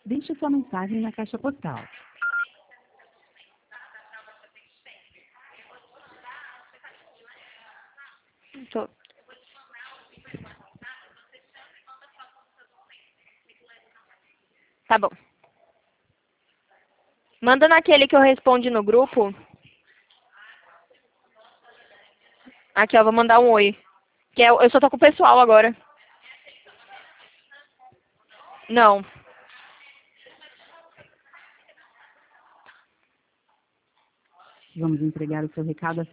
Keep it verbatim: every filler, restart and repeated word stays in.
Deixe sua mensagem na caixa postal. Tô. Tá bom. Manda naquele que eu respondi no grupo. Aqui, ó, vou mandar um oi. Que é, eu só tô com o pessoal agora. Não. Vamos entregar o seu recado